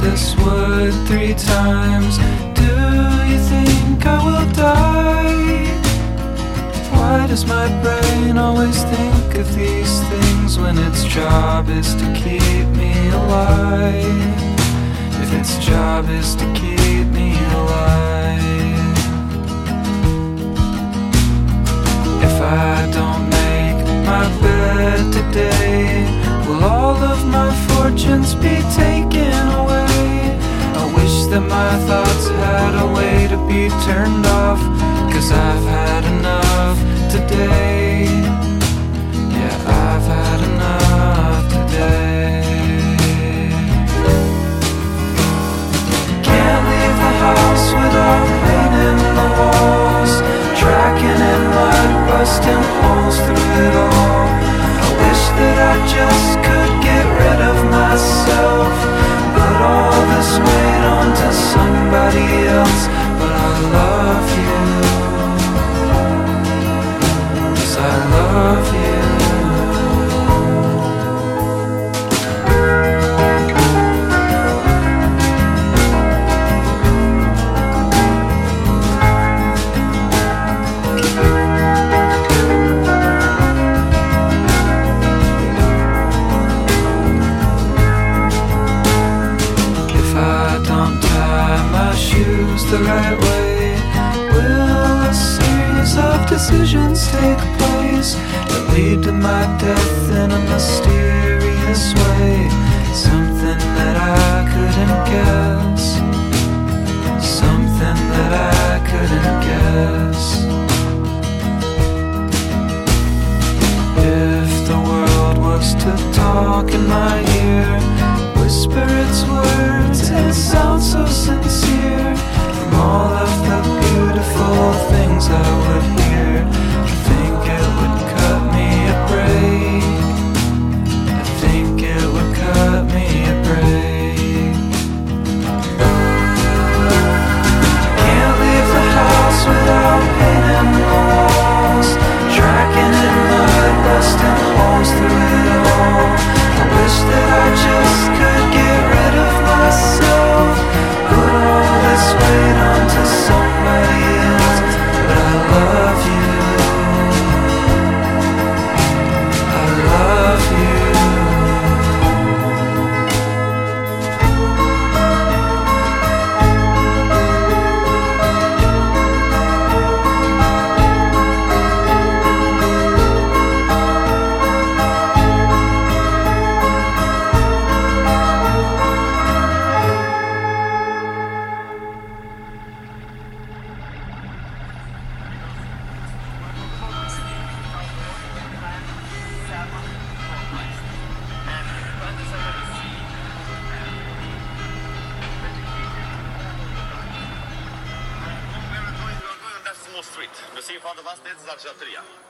this word 3 times. Do you think I will die? Why does my brain always think of these things when its job is to keep me alive? If its job is to keep me alive. If I don't make my bed today, will all of my fortunes be taken away? I wish that my thoughts had a way to be turned off, 'cause I've had enough today. Yeah, I've had enough today. Can't leave the house without painting the walls, tracking in mud, busting holes through it all. I wish that I just could get rid of myself, put all this weight onto somebody else. But I love you, 'cause I love you. The right way, will a series of decisions take place that lead to my death in a mysterious way? Something that I couldn't guess, something that I couldn't guess. If the world was to talk in my ear, whisper its words and sound so sincere. From all of the beautiful things I would hear, I think it would cut me a break. I think it would cut me a break. Can't leave the house without painting the walls, tracking in mud, busting holes through it all. I wish that I just could get rid of myself, put all this weight onto somebody else. But I love you, I love you. Street. Museum van de Vastheid, Zarjateria.